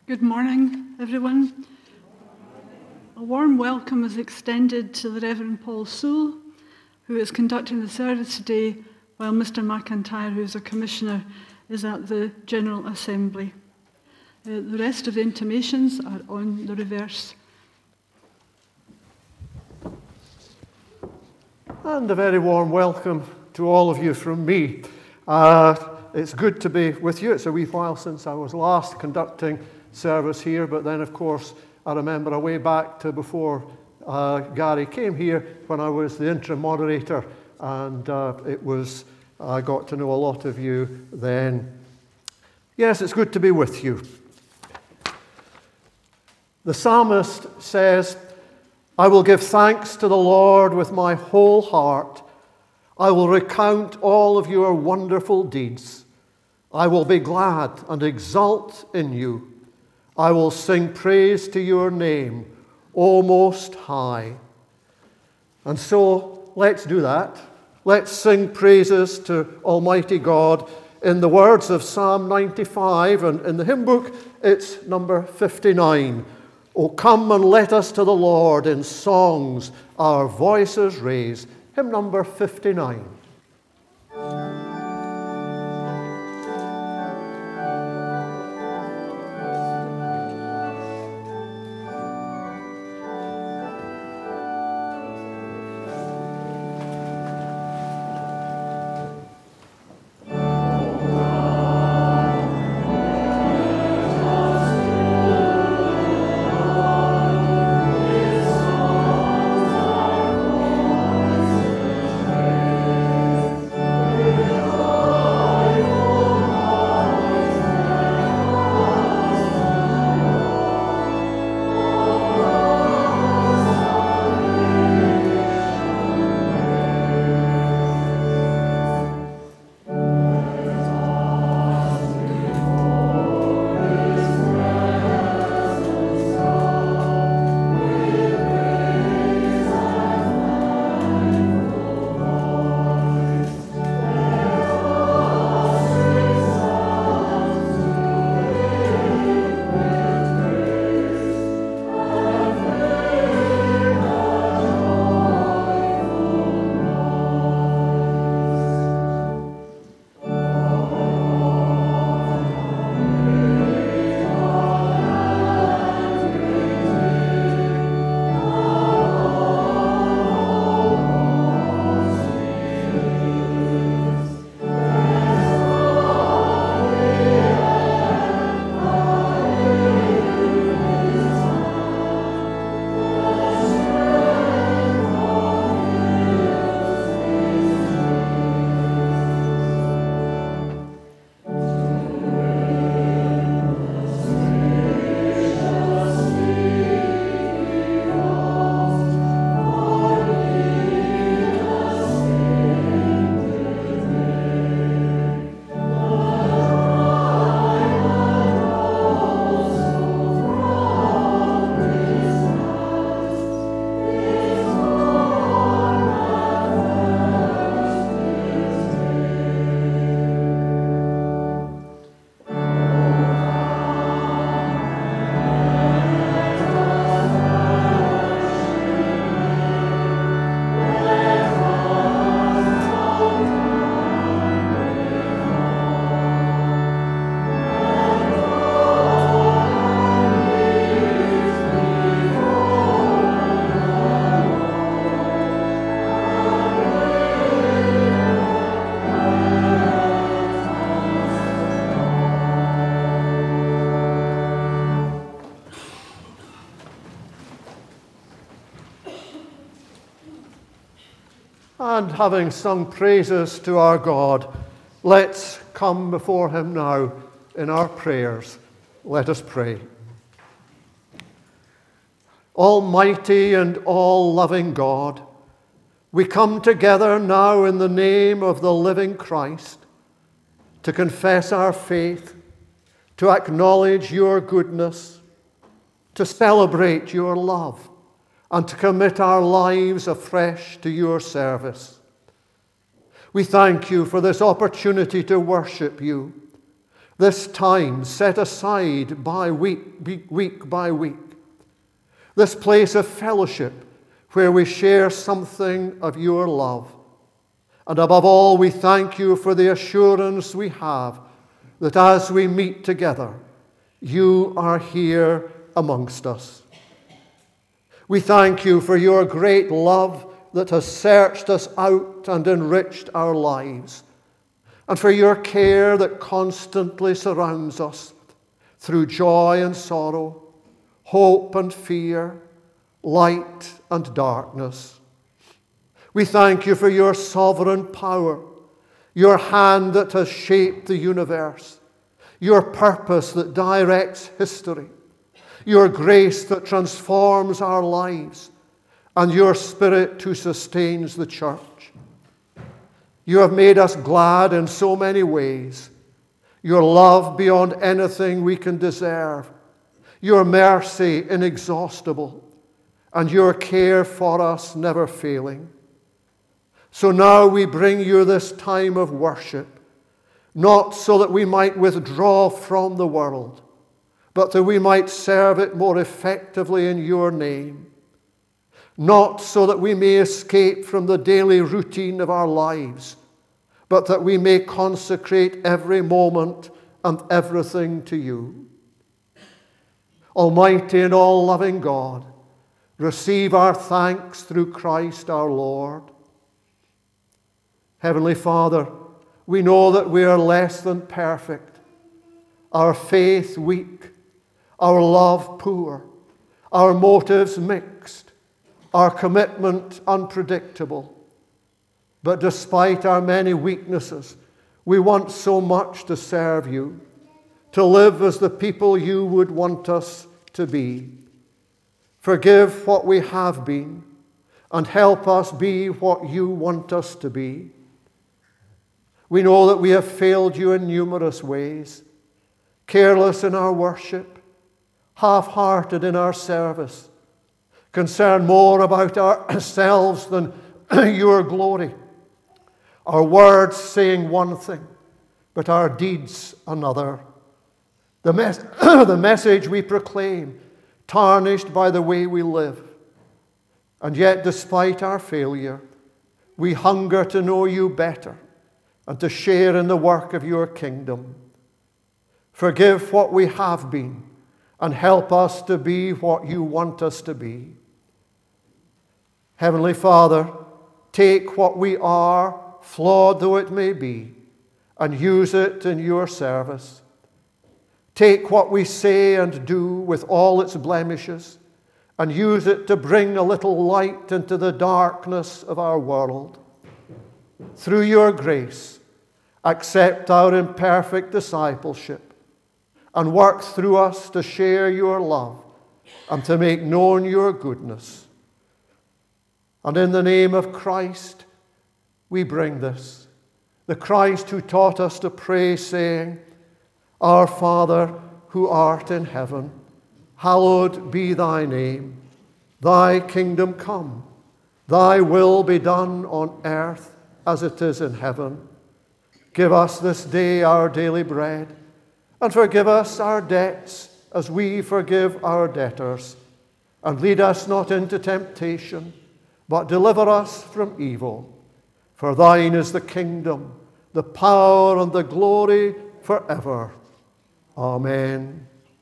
Good morning, everyone. A warm welcome is extended to the Reverend Paul Sewell, who is conducting the service today, while Mr. McIntyre, who is a commissioner, is at the General Assembly. The rest of the intimations are on the reverse. And a very warm welcome to all of you from me. It's good to be with you. It's a wee while since I was last conducting service here, but then, of course, I remember a way back to before Gary came here when I was the interim moderator, and I got to know a lot of you then. Yes, it's good to be with you. The psalmist says, "I will give thanks to the Lord with my whole heart. I will recount all of your wonderful deeds. I will be glad and exult in you. I will sing praise to your name, O Most High." And so let's do that. Let's sing praises to Almighty God in the words of Psalm 95, and in the hymn book it's number 59. "O come and let us to the Lord in songs our voices raise." Hymn number 59. And having sung praises to our God, let's come before him now in our prayers. Let us pray. Almighty and all-loving God, we come together now in the name of the living Christ to confess our faith, to acknowledge your goodness, to celebrate your love, and to commit our lives afresh to your service. We thank you for this opportunity to worship you, This time set aside by week by week. This place of fellowship where we share something of your love. And above all, we thank you for the assurance we have that as we meet together, you are here amongst us. We thank you for your great love that has searched us out and enriched our lives, and for your care that constantly surrounds us through joy and sorrow, hope and fear, light and darkness. We thank you for your sovereign power, your hand that has shaped the universe, your purpose that directs history, your grace that transforms our lives, and your Spirit who sustains the church. You have made us glad in so many ways. Your love beyond anything we can deserve, your mercy inexhaustible, and your care for us never failing. So now we bring you this time of worship, not so that we might withdraw from the world, but that we might serve it more effectively in your name. Not so that we may escape from the daily routine of our lives, but that we may consecrate every moment and everything to you. Almighty and all-loving God, receive our thanks through Christ our Lord. Heavenly Father, we know that we are less than perfect, our faith weak, our love poor, our motives mixed, our commitment unpredictable. But despite our many weaknesses, we want so much to serve you, to live as the people you would want us to be. Forgive what we have been, and help us be what you want us to be. We know that we have failed you in numerous ways, careless in our worship, half-hearted in our service, concerned more about ourselves than your glory. Our words saying one thing, but our deeds another. The message we proclaim, tarnished by the way we live. And yet, despite our failure, we hunger to know you better and to share in the work of your kingdom. Forgive what we have been and help us to be what you want us to be. Heavenly Father, take what we are, flawed though it may be, and use it in your service. Take what we say and do with all its blemishes and use it to bring a little light into the darkness of our world. Through your grace, accept our imperfect discipleship and work through us to share your love and to make known your goodness. And in the name of Christ, we bring this, the Christ who taught us to pray, saying, Our Father, who art in heaven, hallowed be thy name. Thy kingdom come, thy will be done on earth as it is in heaven. Give us this day our daily bread, and forgive us our debts as we forgive our debtors. And lead us not into temptation, but deliver us from evil. For thine is the kingdom, the power, and the glory forever. Amen.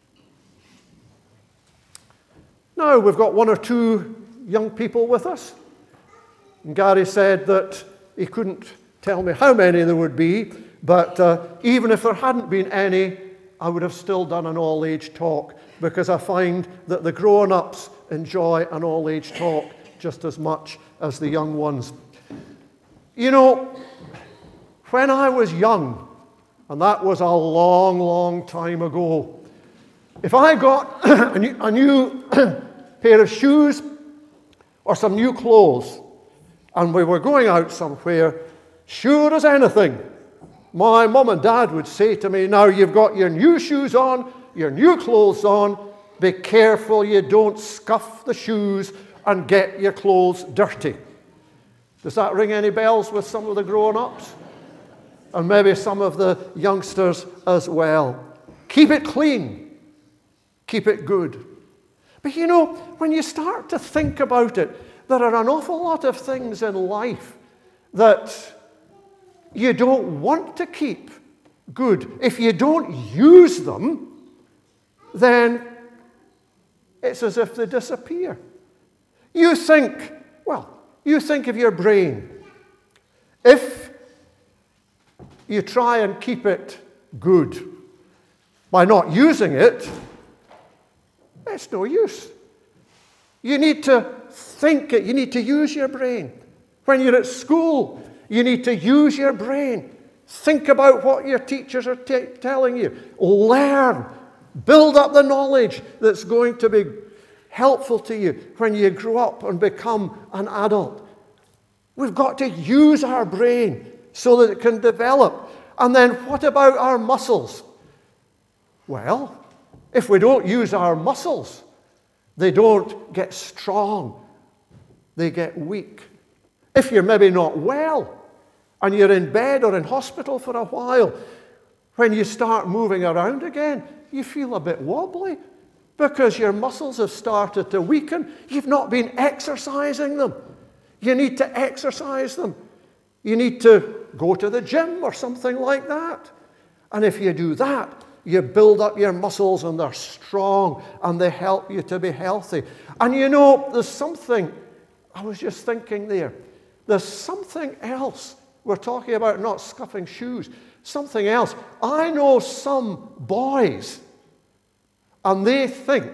Now, we've got one or two young people with us. And Gary said that he couldn't tell me how many there would be, but even if there hadn't been any, I would have still done an all-age talk, because I find that the grown-ups enjoy an all-age talk just as much as the young ones. You know, when I was young, and that was a long, long time ago, if I got a new pair of shoes or some new clothes, and we were going out somewhere, sure as anything, my mum and dad would say to me, now you've got your new shoes on, your new clothes on, be careful you don't scuff the shoes and get your clothes dirty. Does that ring any bells with some of the grown-ups? and maybe some of the youngsters as well. Keep it clean. Keep it good. But you know, when you start to think about it, there are an awful lot of things in life that you don't want to keep good. If you don't use them, then it's as if they disappear. You think of your brain. If you try and keep it good by not using it, it's no use. You need to think it. You need to use your brain. When you're at school, you need to use your brain. Think about what your teachers are telling you. Learn. Build up the knowledge that's going to be helpful to you when you grow up and become an adult. We've got to use our brain so that it can develop. And then what about our muscles? Well, if we don't use our muscles, they don't get strong. They get weak. If you're maybe not well and you're in bed or in hospital for a while, when you start moving around again, you feel a bit wobbly because your muscles have started to weaken. You've not been exercising them. You need to exercise them. You need to go to the gym or something like that. And if you do that, you build up your muscles and they're strong and they help you to be healthy. And you know, there's something, I was just thinking there's something else. We're talking about not scuffing shoes. Something else. I know some boys, and they think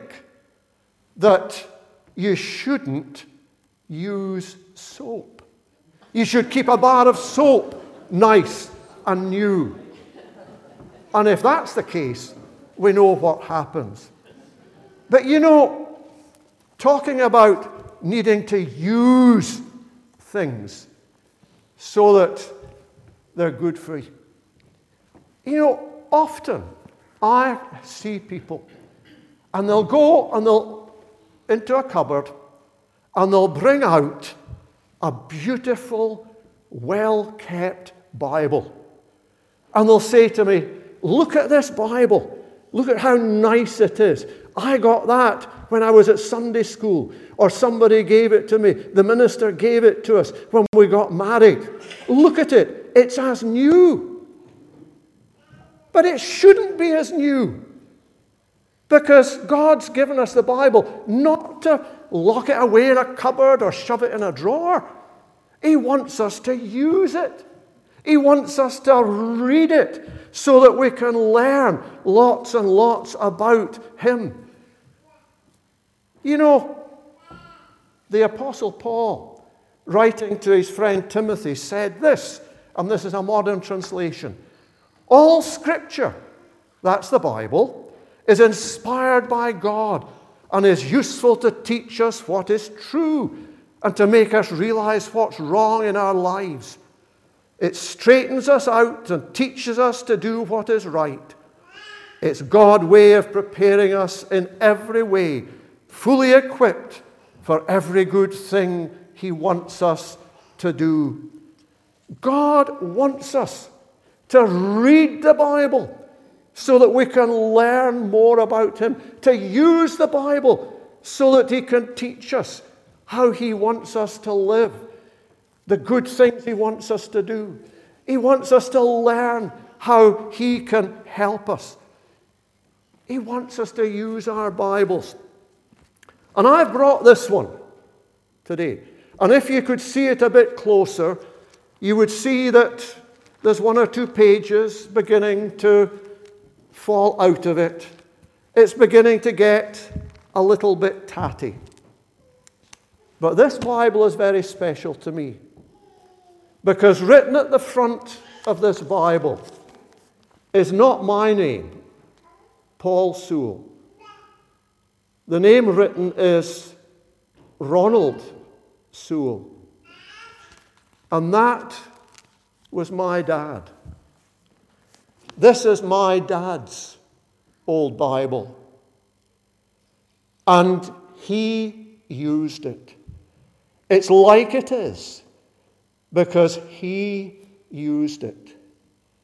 that you shouldn't use soap. You should keep a bar of soap nice and new. And if that's the case, we know what happens. But you know, talking about needing to use things so that they're good for you. You know, often I see people and they'll go and they'll into a cupboard and they'll bring out a beautiful, well-kept Bible. And they'll say to me, look at this Bible. Look at how nice it is. I got that when I was at Sunday school, or somebody gave it to me. The minister gave it to us when we got married. Look at it. It's as new. But it shouldn't be as new. Because God's given us the Bible not to lock it away in a cupboard or shove it in a drawer. He wants us to use it. He wants us to read it so that we can learn lots and lots about Him. You know, the Apostle Paul, writing to his friend Timothy, said this, and this is a modern translation. All Scripture, that's the Bible, is inspired by God and is useful to teach us what is true and to make us realize what's wrong in our lives. It straightens us out and teaches us to do what is right. It's God's way of preparing us in every way, fully equipped for every good thing He wants us to do. God wants us to read the Bible so that we can learn more about Him, to use the Bible so that He can teach us how He wants us to live, the good things He wants us to do. He wants us to learn how He can help us. He wants us to use our Bibles. And I've brought this one today. And if you could see it a bit closer, you would see that there's one or two pages beginning to fall out of it. It's beginning to get a little bit tatty. But this Bible is very special to me, because written at the front of this Bible is not my name, Paul Sewell. The name written is Ronald Sewell. And that was my dad. This is my dad's old Bible. And he used it. It's like it is because he used it.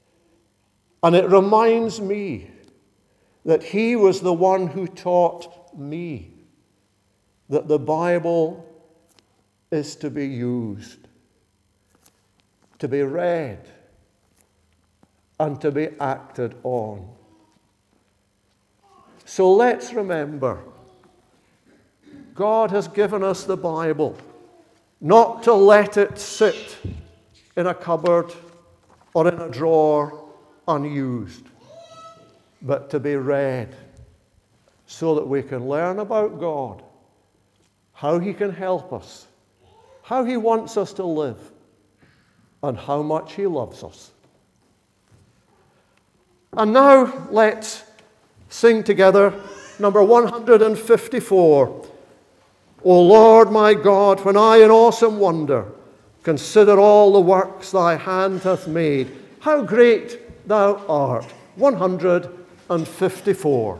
And it reminds me that he was the one who taught me that the Bible is to be used, to be read, and to be acted on. So let's remember, God has given us the Bible not to let it sit in a cupboard or in a drawer unused, but to be read so that we can learn about God, how he can help us, how he wants us to live, and how much he loves us. And now let's sing together number 154. O Lord my God, when I in awesome wonder consider all the works thy hand hath made, how great thou art. 154.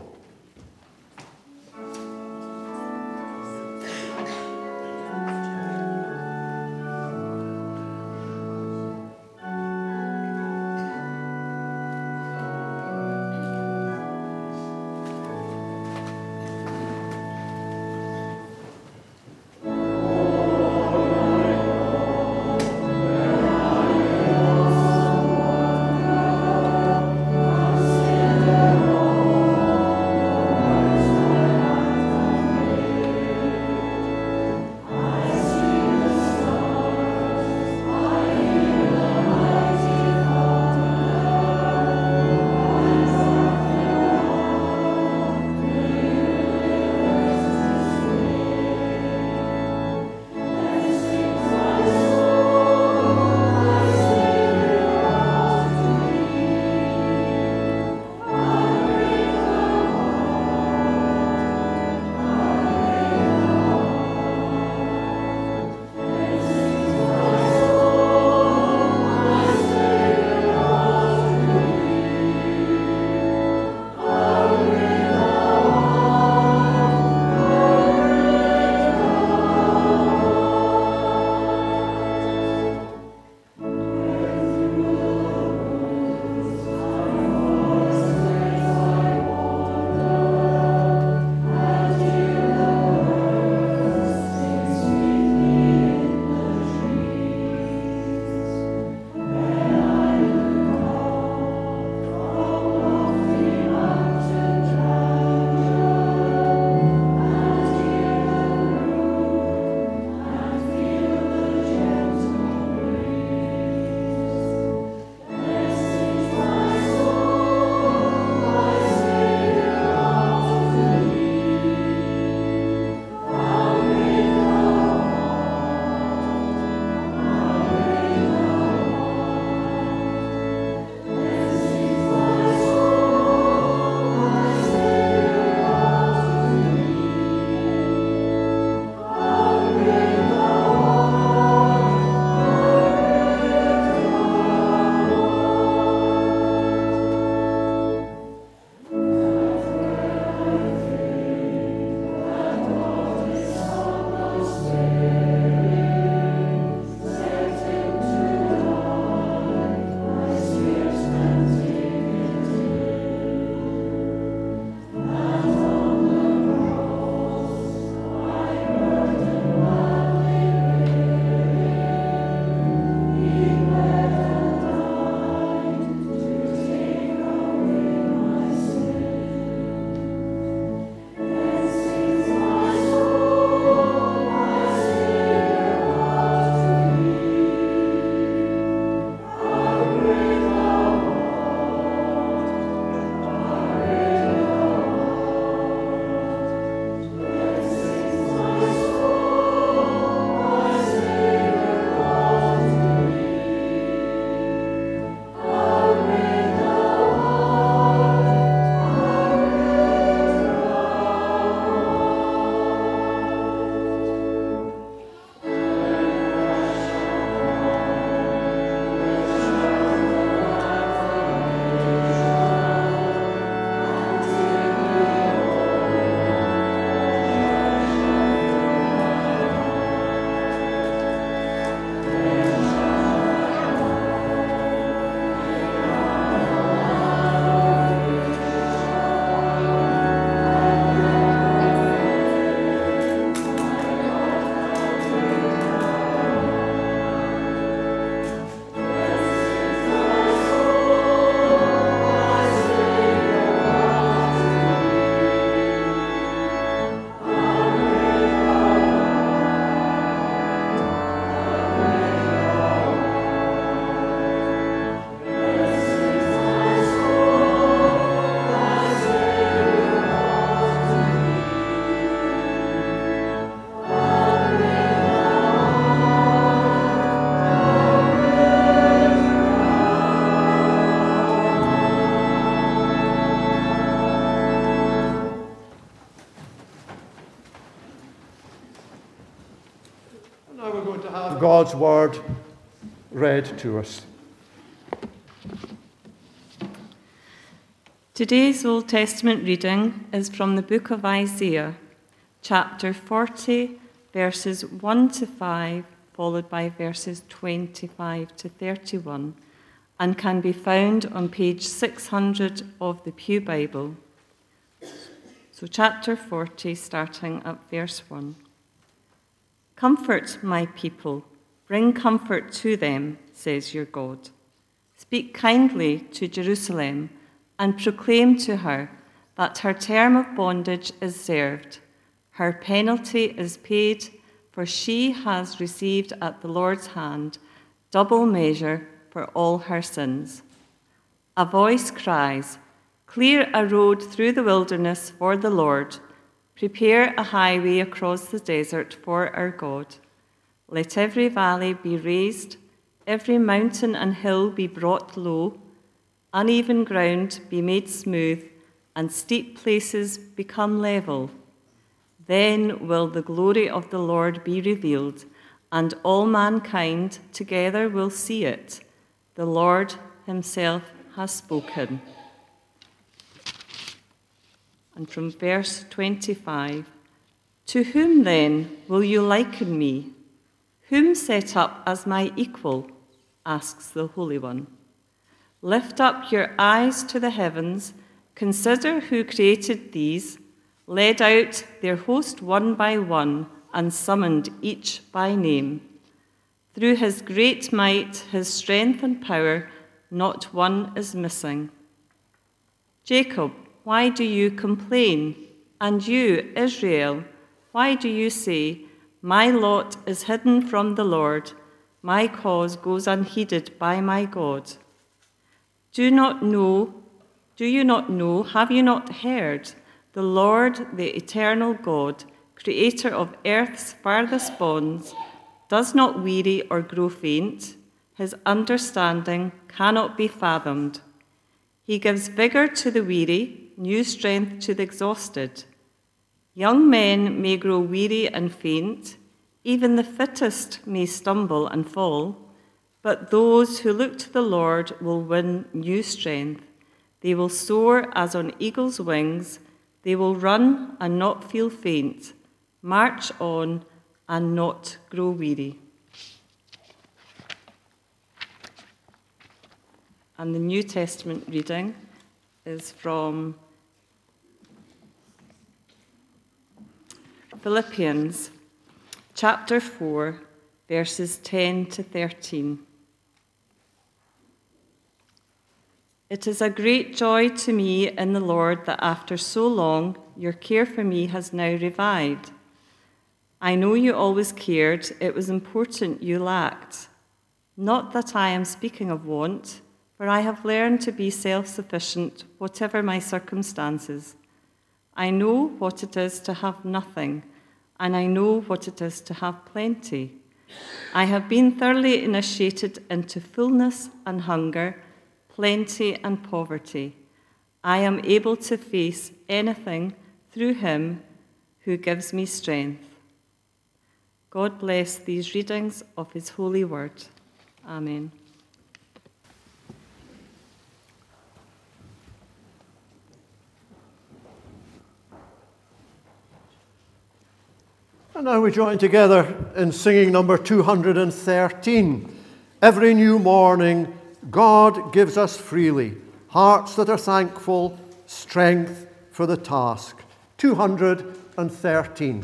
going to have God's word read to us. Today's Old Testament reading is from the book of Isaiah, chapter 40, verses 1 to 5, followed by verses 25 to 31, and can be found on page 600 of the Pew Bible. So chapter 40, starting at verse 1. Comfort my people, bring comfort to them, says your God. Speak kindly to Jerusalem, and proclaim to her that her term of bondage is served, her penalty is paid, for she has received at the Lord's hand double measure for all her sins. A voice cries, "Clear a road through the wilderness for the Lord. Prepare a highway across the desert for our God. Let every valley be raised, every mountain and hill be brought low, uneven ground be made smooth, and steep places become level. Then will the glory of the Lord be revealed, and all mankind together will see it. The Lord himself has spoken." And from verse 25, "To whom then will you liken me? Whom set up as my equal?" asks the Holy One. "Lift up your eyes to the heavens, consider who created these, led out their host one by one, and summoned each by name. Through his great might, his strength and power, not one is missing. Jacob, why do you complain? And you, Israel, why do you say, 'My lot is hidden from the Lord, my cause goes unheeded by my God'? Do you not know, have you not heard? The Lord, the eternal God, creator of earth's farthest bounds, does not weary or grow faint. His understanding cannot be fathomed. He gives vigor to the weary, new strength to the exhausted. Young men may grow weary and faint, even the fittest may stumble and fall, but those who look to the Lord will win new strength. They will soar as on eagle's wings. They will run and not feel faint, march on and not grow weary." And the New Testament reading is from Philippians chapter 4, verses 10 to 13. "It is a great joy to me in the Lord that after so long your care for me has now revived. I know you always cared, it was important you lacked. Not that I am speaking of want, for I have learned to be self-sufficient, whatever my circumstances. I know what it is to have nothing, and I know what it is to have plenty. I have been thoroughly initiated into fullness and hunger, plenty and poverty. I am able to face anything through him who gives me strength." God bless these readings of his holy word. Amen. And now we join together in singing number 213. "Every new morning, God gives us freely hearts that are thankful, strength for the task." 213.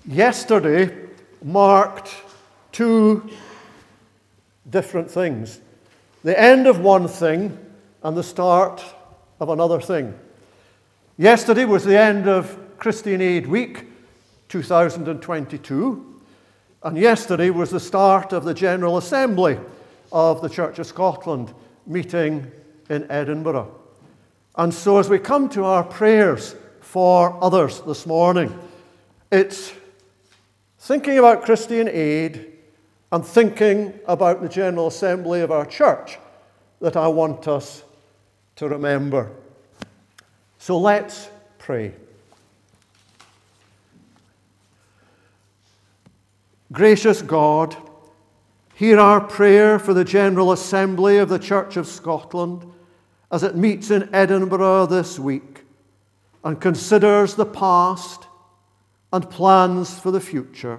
Yesterday marked two different things. The end of one thing and the start of another thing. Yesterday was the end of Christian Aid Week 2022, and yesterday was the start of the General Assembly of the Church of Scotland meeting in Edinburgh. And so as we come to our prayers for others this morning, it's thinking about Christian Aid and thinking about the General Assembly of our church that I want us to remember. So let's pray. Gracious God, hear our prayer for the General Assembly of the Church of Scotland as it meets in Edinburgh this week and considers the past and plans for the future.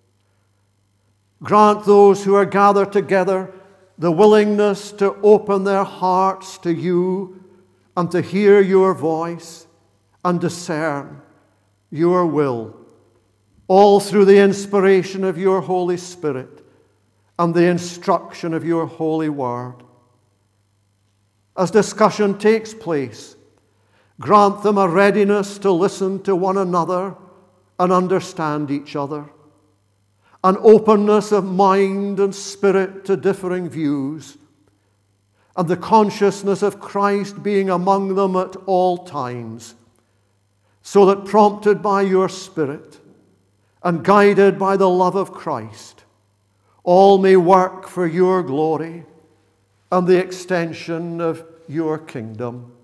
Grant those who are gathered together the willingness to open their hearts to you and to hear your voice and discern your will, all through the inspiration of your Holy Spirit and the instruction of your holy word. As discussion takes place, grant them a readiness to listen to one another and understand each other, an openness of mind and spirit to differing views, and the consciousness of Christ being among them at all times, so that prompted by your Spirit and guided by the love of Christ, all may work for your glory and the extension of your kingdom.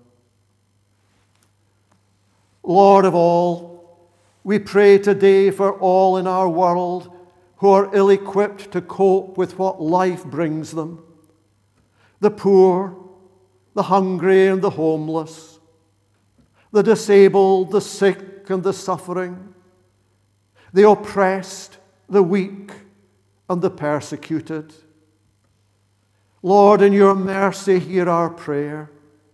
Lord of all, we pray today for all in our world who are ill-equipped to cope with what life brings them. The poor, the hungry and the homeless, the disabled, the sick and the suffering, the oppressed, the weak and the persecuted. Lord, in your mercy, hear our prayer.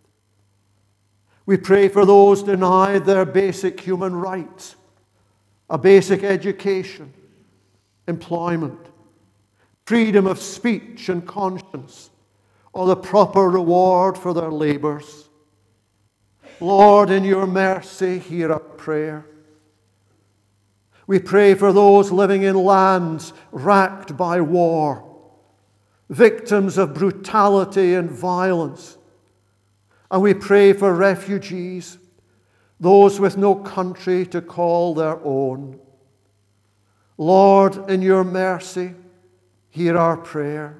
We pray for those denied their basic human rights, a basic education, employment, freedom of speech and conscience, or the proper reward for their labors. Lord, in your mercy, hear our prayer. We pray for those living in lands racked by war, victims of brutality and violence. And we pray for refugees, those with no country to call their own. Lord, in your mercy, hear our prayer.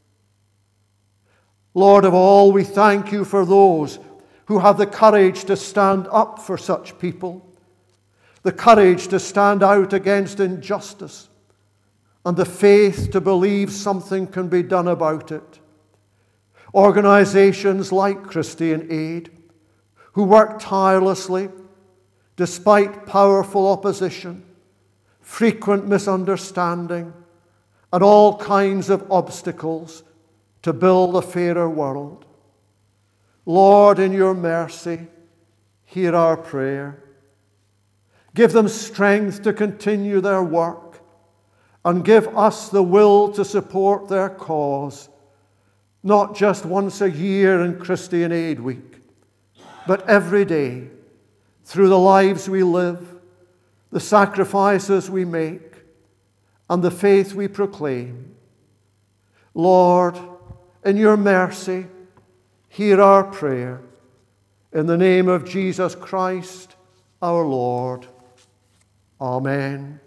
Lord of all, we thank you for those who have the courage to stand up for such people, the courage to stand out against injustice, and the faith to believe something can be done about it. Organizations like Christian Aid, who work tirelessly despite powerful opposition, frequent misunderstanding, and all kinds of obstacles to build a fairer world. Lord, in your mercy, hear our prayer. Give them strength to continue their work, and give us the will to support their cause, not just once a year in Christian Aid Week, but every day, through the lives we live, the sacrifices we make, and the faith we proclaim. Lord, in your mercy, hear our prayer. In the name of Jesus Christ, our Lord. Amen.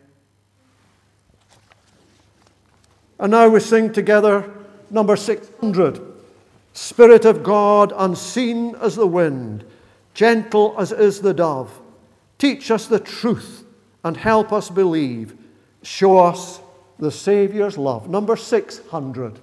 And now we sing together number 600. Spirit of God, unseen as the wind, gentle as is the dove, teach us the truth and help us believe. Show us the Saviour's love. Number 600.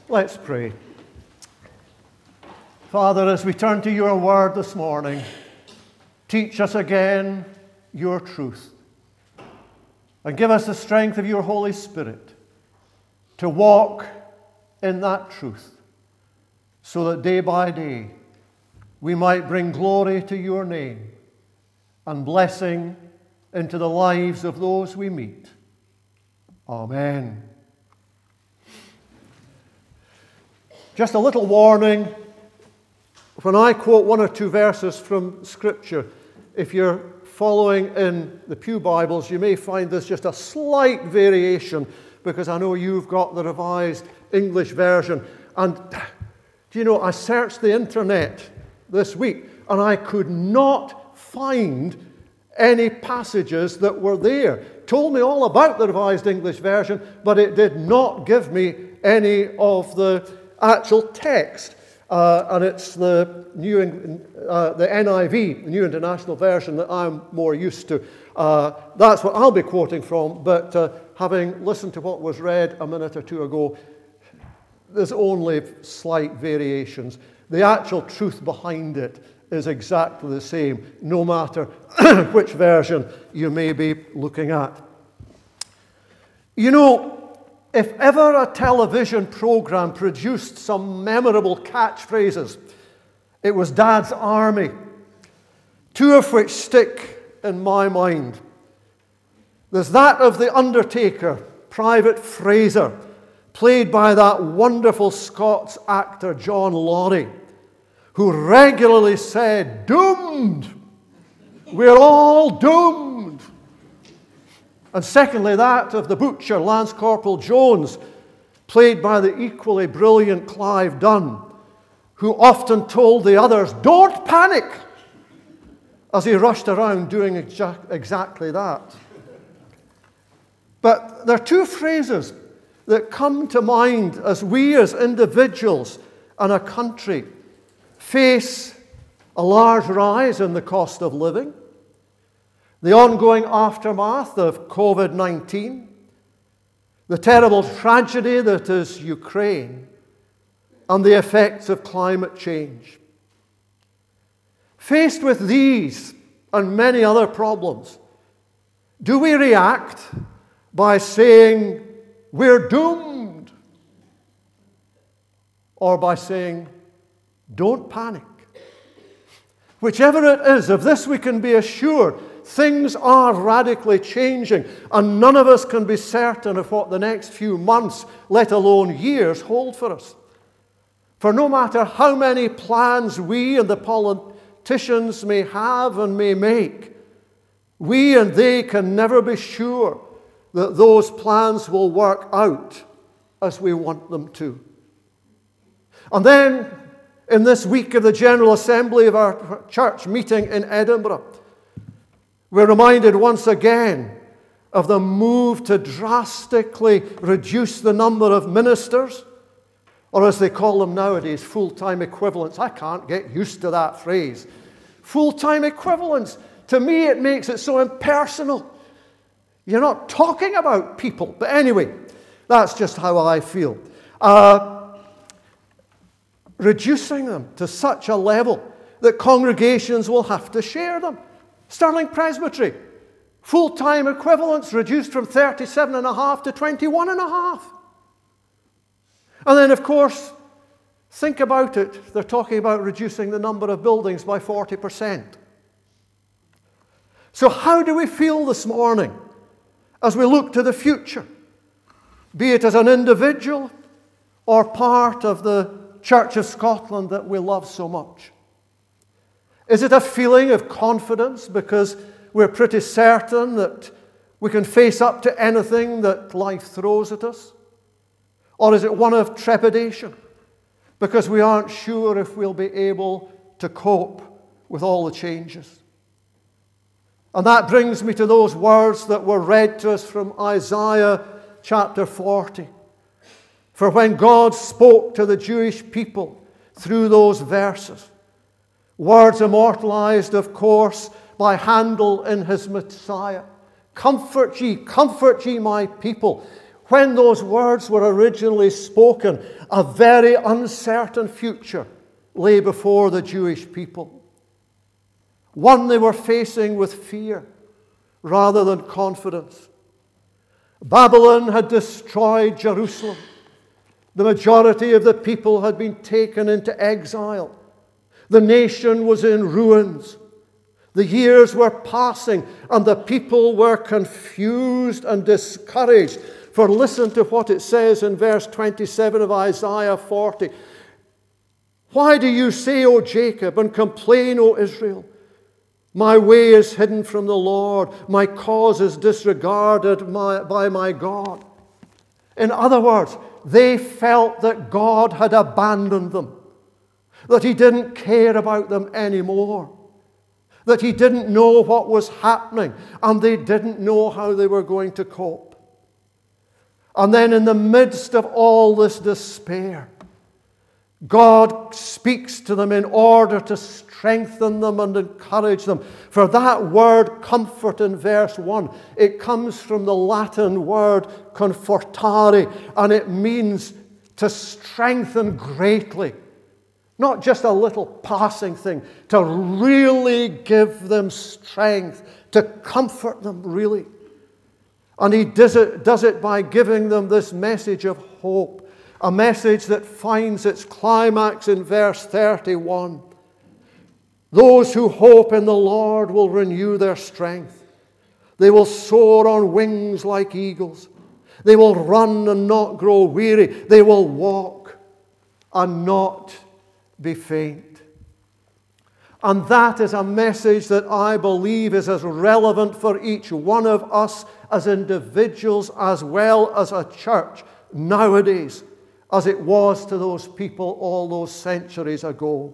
Let's pray. Father, as we turn to your word this morning, teach us again your truth. And give us the strength of your Holy Spirit to walk in that truth, so that day by day we might bring glory to your name and blessing into the lives of those we meet. Amen. Just a little warning. When I quote one or two verses from Scripture, if you're following in the Pew Bibles, you may find there's just a slight variation, because I know you've got the Revised English Version. And do you know, I searched the internet this week and I could not find any passages that were there. It told me all about the Revised English Version, but it did not give me any of the actual text. And it's the NIV, the New International Version, that I'm more used to. That's what I'll be quoting from, but having listened to what was read a minute or two ago, there's only slight variations. The actual truth behind it is exactly the same, no matter which version you may be looking at. You know, if ever a television program produced some memorable catchphrases, it was Dad's Army, two of which stick in my mind. There's that of the Undertaker, Private Fraser, played by that wonderful Scots actor John Laurie, who regularly said, "Doomed! We're all doomed!" And secondly, that of the butcher, Lance Corporal Jones, played by the equally brilliant Clive Dunn, who often told the others, "Don't panic," as he rushed around doing exactly that. But there are two phrases that come to mind as we as individuals and a country face a large rise in the cost of living, the ongoing aftermath of COVID-19, the terrible tragedy that is Ukraine, and the effects of climate change. Faced with these and many other problems, do we react by saying, "We're doomed," or by saying, "Don't panic"? Whichever it is, of this we can be assured, things are radically changing, and none of us can be certain of what the next few months, let alone years, hold for us. For no matter how many plans we and the politicians may have and may make, we and they can never be sure that those plans will work out as we want them to. And then, in this week of the General Assembly of our church meeting in Edinburgh, we're reminded once again of the move to drastically reduce the number of ministers, or as they call them nowadays, full-time equivalents. I can't get used to that phrase. Full-time equivalents. To me, it makes it so impersonal. You're not talking about people. But anyway, that's just how I feel. Reducing them to such a level that congregations will have to share them. Stirling Presbytery, full-time equivalents reduced from 37.5 to 21.5. And then, of course, think about it. They're talking about reducing the number of buildings by 40%. So how do we feel this morning as we look to the future, be it as an individual or part of the Church of Scotland that we love so much? Is it a feeling of confidence because we're pretty certain that we can face up to anything that life throws at us? Or is it one of trepidation because we aren't sure if we'll be able to cope with all the changes? And that brings me to those words that were read to us from Isaiah chapter 40. For when God spoke to the Jewish people through those verses, words immortalized, of course, by Handel in his Messiah, comfort ye, my people. when those words were originally spoken, a very uncertain future lay before the Jewish people. One they were facing with fear rather than confidence. Babylon had destroyed Jerusalem. The majority of the people had been taken into exile. The nation was in ruins. The years were passing, and the people were confused and discouraged. For listen to what it says in verse 27 of Isaiah 40. Why do you say, O Jacob, and complain, O Israel? My way is hidden from the Lord. My cause is disregarded by my God. In other words, they felt that God had abandoned them, that He didn't care about them anymore, that He didn't know what was happening, and they didn't know how they were going to cope. And then in the midst of all this despair, God speaks to them in order to strengthen them and encourage them. For that word comfort in verse 1, it comes from the Latin word confortare, and it means to strengthen greatly. Not just a little passing thing, to really give them strength, to comfort them really. And He does it by giving them this message of hope, a message that finds its climax in verse 31. Those who hope in the Lord will renew their strength. They will soar on wings like eagles. They will run and not grow weary. They will walk and not be faint. And that is a message that I believe is as relevant for each one of us as individuals as well as a church nowadays as it was to those people all those centuries ago.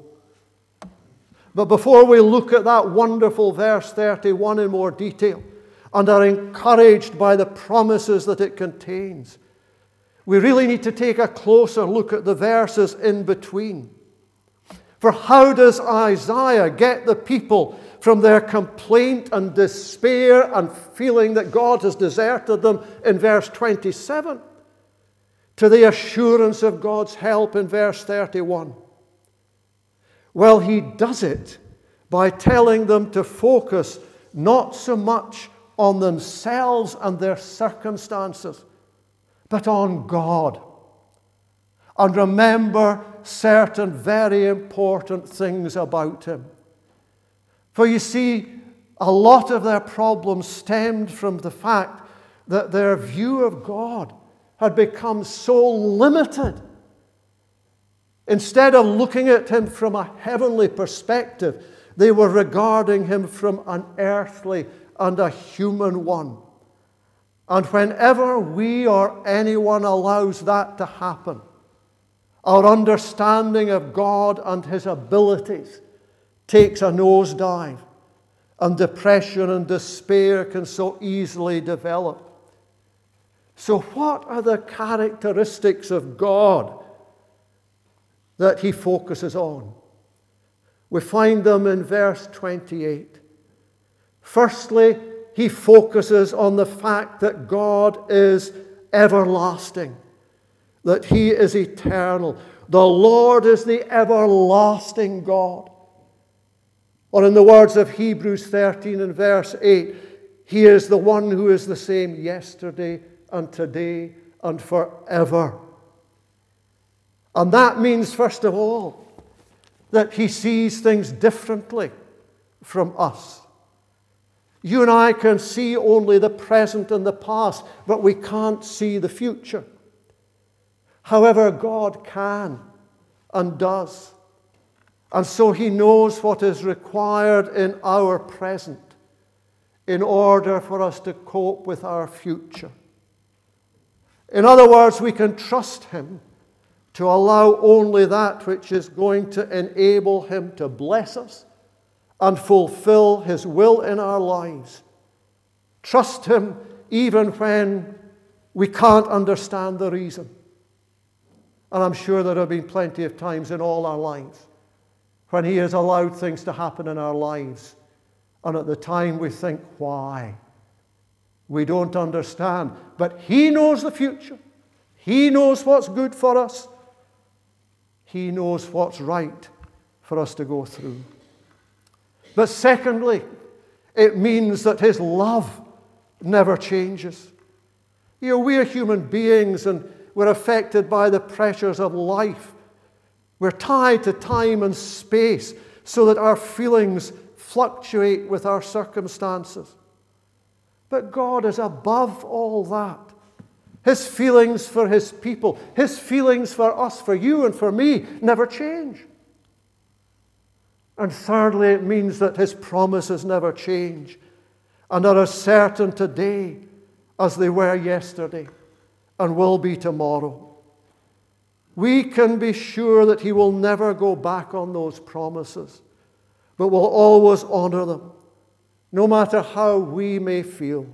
But before we look at that wonderful verse 31 in more detail and are encouraged by the promises that it contains, we really need to take a closer look at the verses in between. For how does Isaiah get the people from their complaint and despair and feeling that God has deserted them in verse 27 to the assurance of God's help in verse 31? Well, He does it by telling them to focus not so much on themselves and their circumstances, but on God. And remember certain very important things about Him. For you see, a lot of their problems stemmed from the fact that their view of God had become so limited. Instead of looking at Him from a heavenly perspective, they were regarding Him from an earthly and a human one. And whenever we or anyone allows that to happen, our understanding of God and His abilities takes a nosedive, and depression and despair can so easily develop. So what are the characteristics of God that He focuses on? We find them in verse 28. Firstly, He focuses on the fact that God is everlasting, that He is eternal. The Lord is the everlasting God. Or in the words of Hebrews 13 and verse 8, He is the one who is the same yesterday and today and forever. And that means, first of all, that He sees things differently from us. You and I can see only the present and the past, but we can't see the future. However, God can and does. And so He knows what is required in our present in order for us to cope with our future. In other words, we can trust Him to allow only that which is going to enable Him to bless us and fulfill His will in our lives. Trust Him even when we can't understand the reason. And I'm sure there have been plenty of times in all our lives when He has allowed things to happen in our lives. And at the time we think, why? We don't understand. But He knows the future. He knows what's good for us. He knows what's right for us to go through. But secondly, it means that His love never changes. We're human beings and we're affected by the pressures of life. We're tied to time and space so that our feelings fluctuate with our circumstances. But God is above all that. His feelings for His people, His feelings for us, for you and for me, never change. And thirdly, it means that His promises never change and are as certain today as they were yesterday and will be tomorrow. We can be sure that He will never go back on those promises, but will always honor them, no matter how we may feel.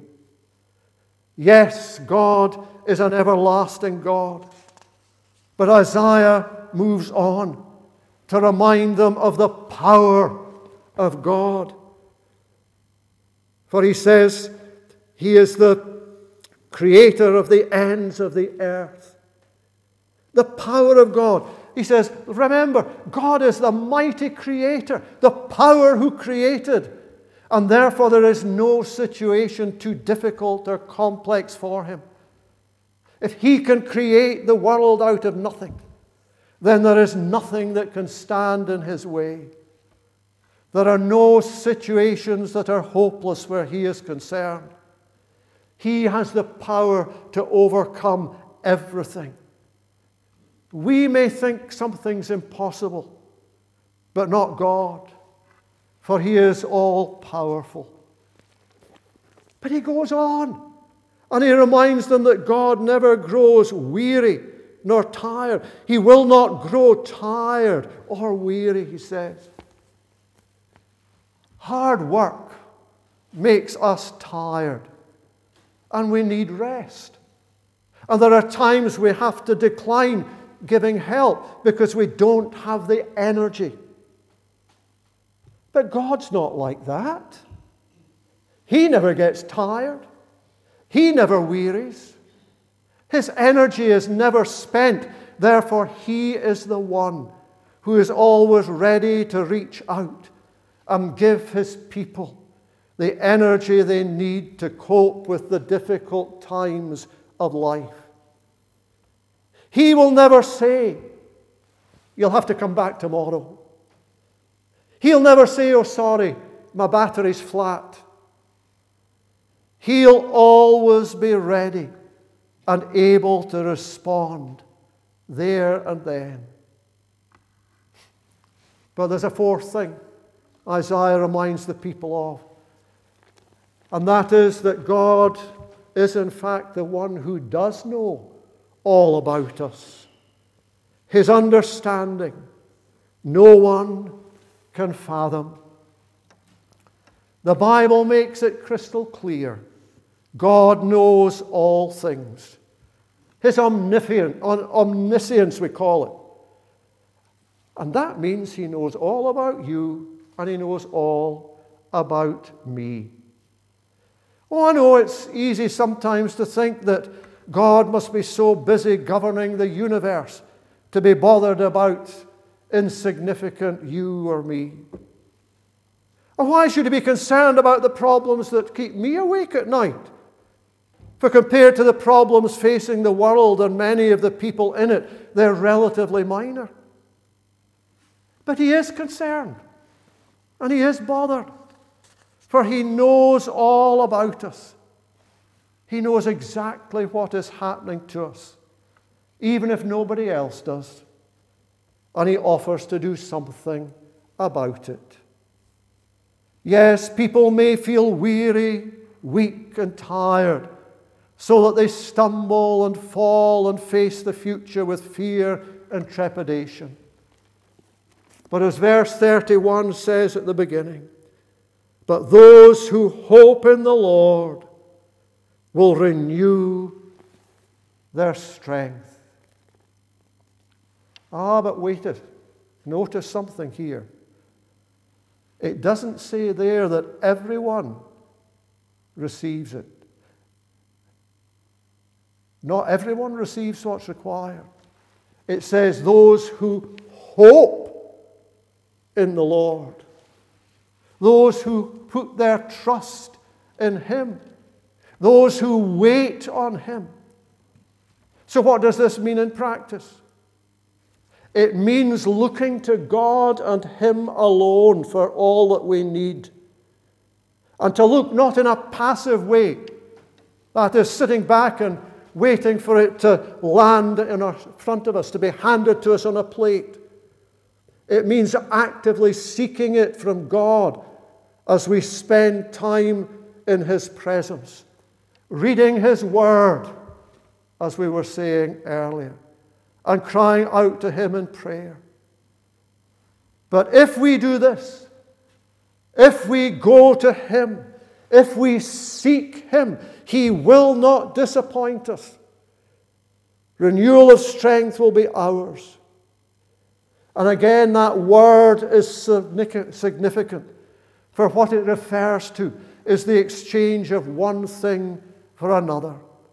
Yes, God is an everlasting God, but Isaiah moves on to remind them of the power of God. For he says, He is the creator of the ends of the earth. The power of God. He says, remember, God is the mighty creator, the power who created. And therefore there is no situation too difficult or complex for Him. If He can create the world out of nothing, then there is nothing that can stand in His way. There are no situations that are hopeless where He is concerned. He has the power to overcome everything. We may think something's impossible, but not God, for He is all-powerful. But he goes on, and he reminds them that God never grows weary nor tired. He will not grow tired or weary, he says. Hard work makes us tired, and we need rest. And there are times we have to decline giving help because we don't have the energy. But God's not like that. He never gets tired. He never wearies. His energy is never spent. Therefore, He is the one who is always ready to reach out and give His people the energy they need to cope with the difficult times of life. He will never say, you'll have to come back tomorrow. He'll never say, oh, sorry, my battery's flat. He'll always be ready and able to respond there and then. But there's a fourth thing Isaiah reminds the people of, and that is that God is in fact the one who does know all about us. His understanding, no one can fathom. The Bible makes it crystal clear. God knows all things. His omniscience, we call it. And that means He knows all about you and He knows all about me. Oh, I know it's easy sometimes to think that God must be so busy governing the universe to be bothered about insignificant you or me. Or why should He be concerned about the problems that keep me awake at night? For compared to the problems facing the world and many of the people in it, they're relatively minor. But He is concerned, and He is bothered, for He knows all about us. He knows exactly what is happening to us, even if nobody else does. And He offers to do something about it. Yes, people may feel weary, weak, and tired, so that they stumble and fall and face the future with fear and trepidation. But as verse 31 says at the beginning, but those who hope in the Lord will renew their strength. But wait it. Notice something here. It doesn't say there that everyone receives it. Not everyone receives what's required. It says those who hope in the Lord. Those who put their trust in Him. Those who wait on Him. So what does this mean in practice? It means looking to God and Him alone for all that we need. And to look not in a passive way, that is, sitting back and waiting for it to land in front of us, to be handed to us on a plate. It means actively seeking it from God as we spend time in His presence, reading His Word, as we were saying earlier, and crying out to Him in prayer. But if we do this, if we go to Him, if we seek Him, He will not disappoint us. Renewal of strength will be ours. And again, that word is significant, for what it refers to is the exchange of one thing for another.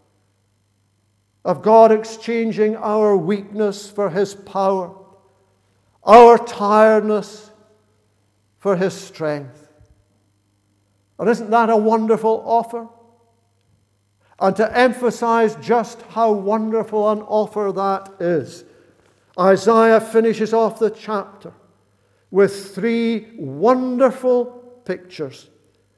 Of God exchanging our weakness for His power, our tiredness for His strength. And isn't that a wonderful offer? And to emphasize just how wonderful an offer that is, Isaiah finishes off the chapter with 3 wonderful pictures.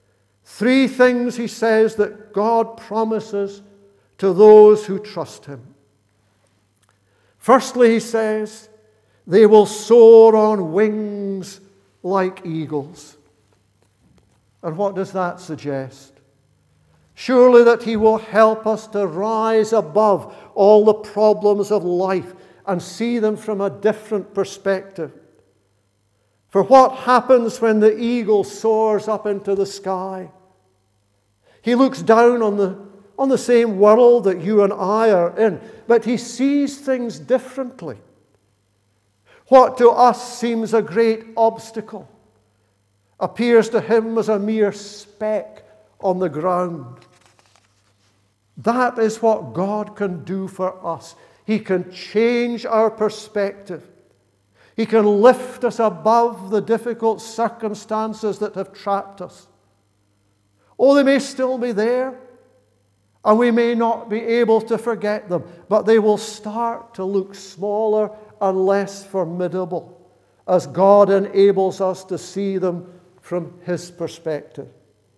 3 things, he says, that God promises to those who trust Him. Firstly, he says, they will soar on wings like eagles. And what does that suggest? Surely that He will help us to rise above all the problems of life and see them from a different perspective. For what happens when the eagle soars up into the sky? He looks down on the same world that you and I are in, but he sees things differently. What to us seems a great obstacle appears to him as a mere speck on the ground. That is what God can do for us. He can change our perspective. He can lift us above the difficult circumstances that have trapped us. Oh, they may still be there, and we may not be able to forget them, but they will start to look smaller and less formidable as God enables us to see them from His perspective.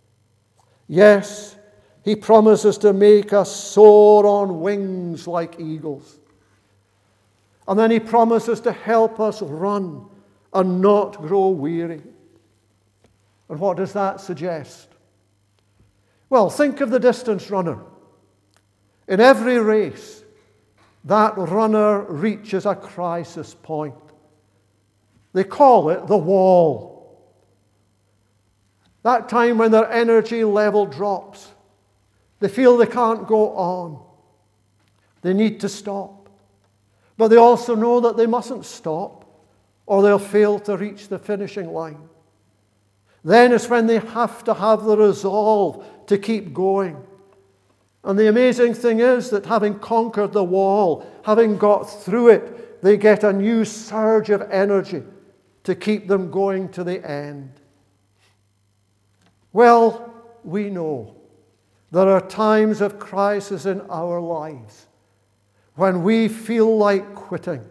Yes, He promises to make us soar on wings like eagles. And then He promises to help us run and not grow weary. And what does that suggest? Well, think of the distance runner. In every race, that runner reaches a crisis point. They call it the wall. That time when their energy level drops. They feel they can't go on. They need to stop. But they also know that they mustn't stop, or they'll fail to reach the finishing line. Then is when they have to have the resolve to keep going. And the amazing thing is that having conquered the wall, having got through it, they get a new surge of energy to keep them going to the end. Well, we know there are times of crisis in our lives when we feel like quitting.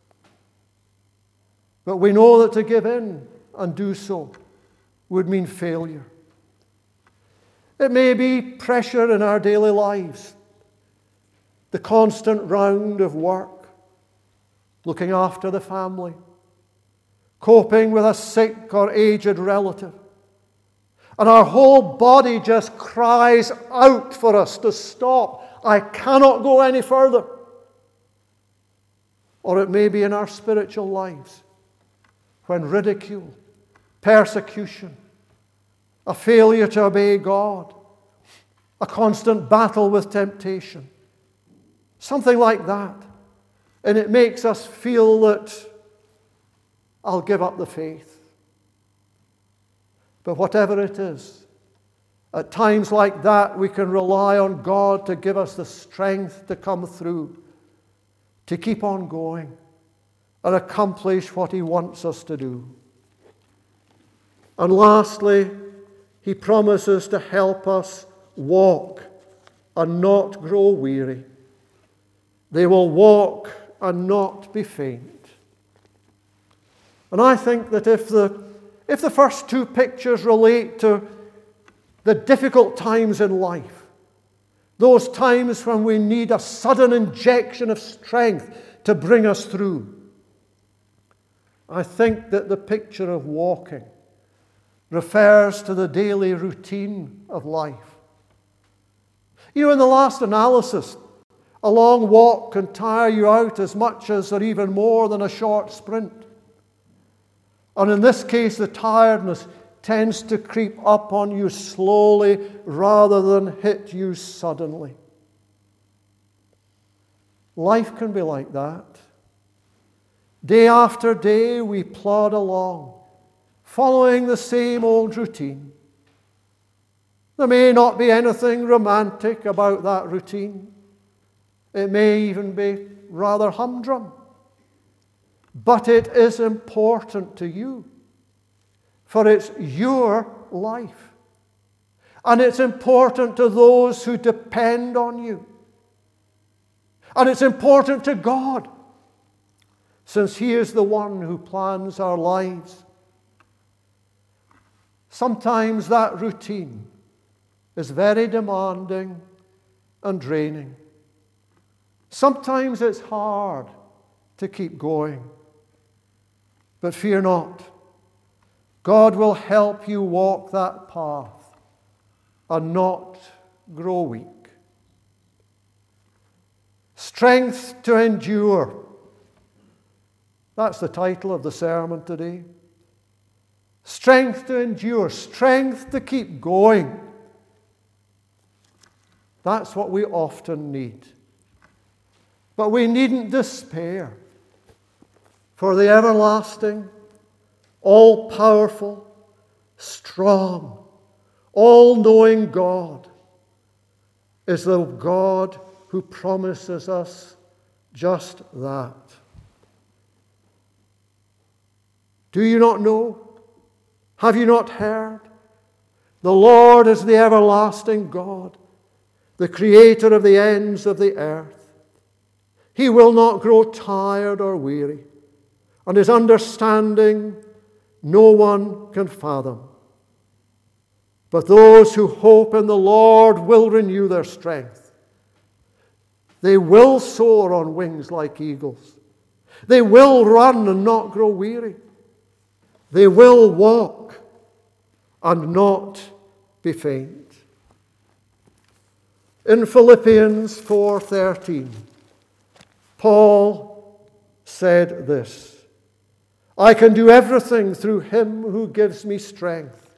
But we know that to give in and do so would mean failure. It may be pressure in our daily lives, the constant round of work, looking after the family, coping with a sick or aged relative. And our whole body just cries out for us to stop. I cannot go any further. Or it may be in our spiritual lives, when ridicule, persecution, a failure to obey God, a constant battle with temptation, something like that. And it makes us feel that I'll give up the faith. But whatever it is, At times like that, we can rely on God to give us the strength to come through, to keep on going and accomplish what He wants us to do. And lastly, He promises to help us walk and not grow weary. They will walk and not be faint. And I think that if the first two pictures relate to the difficult times in life, those times when we need a sudden injection of strength to bring us through, I think that the picture of walking refers to the daily routine of life. You know, in the last analysis, a long walk can tire you out as much as or even more than a short sprint. And in this case, the tiredness tends to creep up on you slowly rather than hit you suddenly. Life can be like that. Day after day, we plod along, following the same old routine. There may not be anything romantic about that routine. It may even be rather humdrum. But it is important to you, for it's your life. And it's important to those who depend on you. And it's important to God, since He is the one who plans our lives. Sometimes that routine is very demanding and draining. Sometimes it's hard to keep going. But fear not. God will help you walk that path and not grow weak. Strength to endure. That's the title of the sermon today. Strength to endure. Strength to keep going. That's what we often need. But we needn't despair. For the everlasting, all-powerful, strong, all-knowing God is the God who promises us just that. Do you not know? Have you not heard? The Lord is the everlasting God, the creator of the ends of the earth. He will not grow tired or weary, and His understanding no one can fathom. But those who hope in the Lord will renew their strength. They will soar on wings like eagles. They will run and not grow weary. They will walk and not be faint. In Philippians 4:13, Paul said this: I can do everything through Him who gives me strength.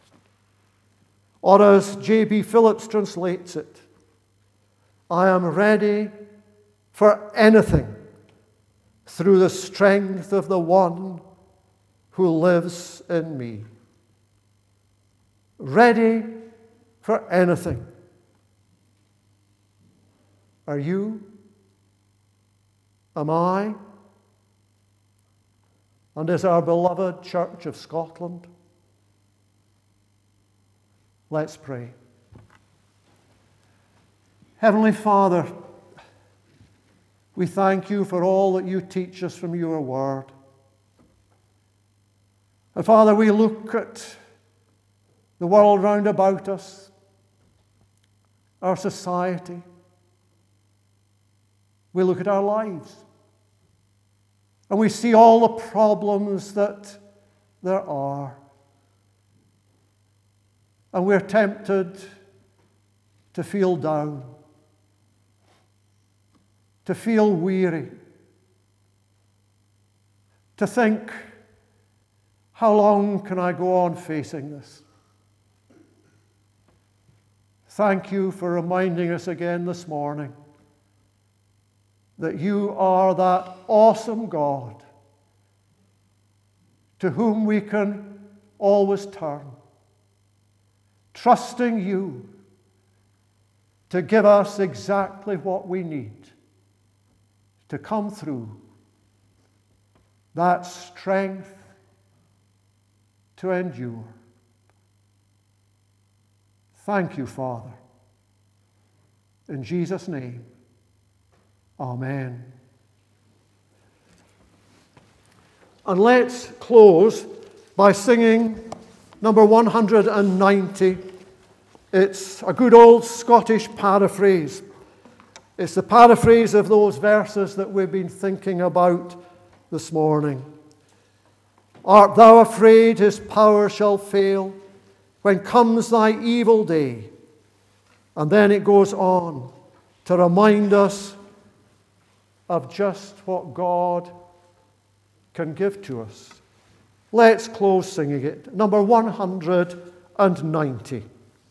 Or as J.B. Phillips translates it, I am ready for anything through the strength of the one who lives in me. Ready for anything. Are you? Am I? And is our beloved Church of Scotland? Let's pray. Heavenly Father, we thank You for all that You teach us from Your Word. And Father, we look at the world round about us, our society. We look at our lives. And we see all the problems that there are. And we're tempted to feel down, to feel weary, to think, how long can I go on facing this? Thank You for reminding us again this morning that You are that awesome God to whom we can always turn. trusting you to give us exactly what we need to come through, that strength to endure. Thank you, Father. In Jesus' name, amen. And let's close by singing number 190. It's a good old Scottish paraphrase. It's the paraphrase of those verses that we've been thinking about this morning. Art thou afraid his power shall fail when comes thy evil day? And then it goes on to remind us of just what God can give to us. Let's close singing it. Number 190.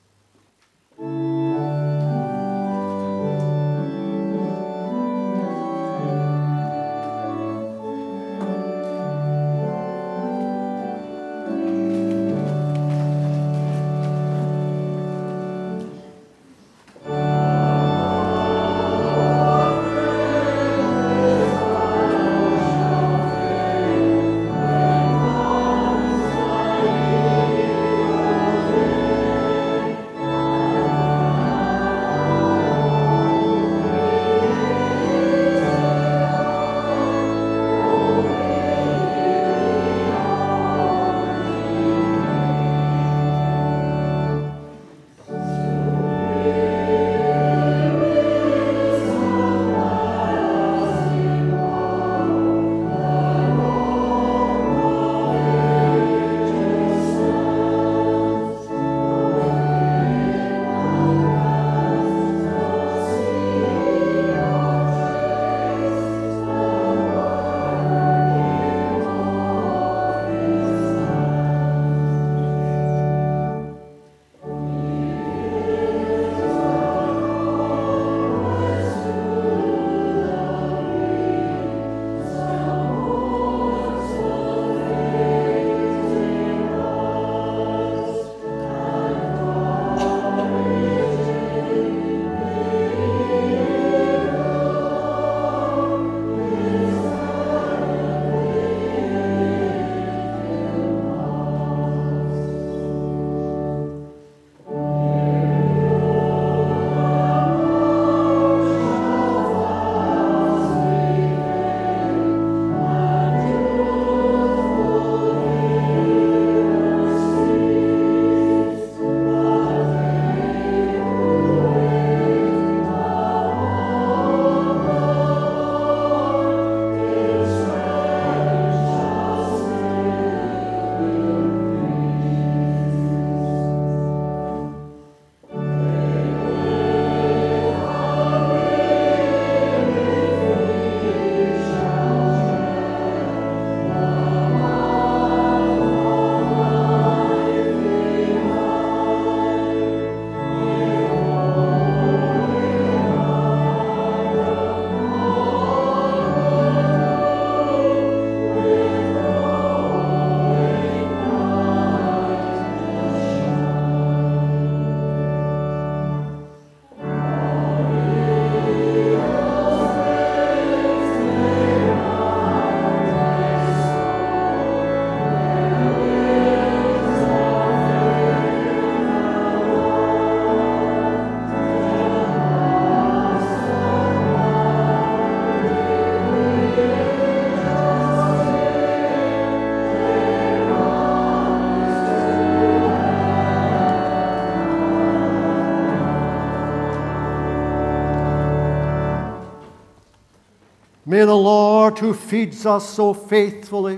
May the Lord, who feeds us so faithfully,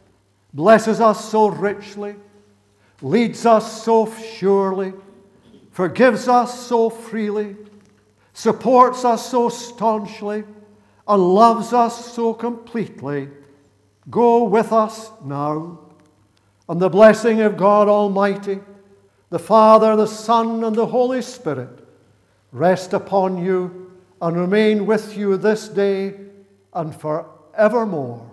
blesses us so richly, leads us so surely, forgives us so freely, supports us so staunchly, and loves us so completely, go with us now. And the blessing of God Almighty, the Father, the Son, and the Holy Spirit rest upon you and remain with you this day and forevermore.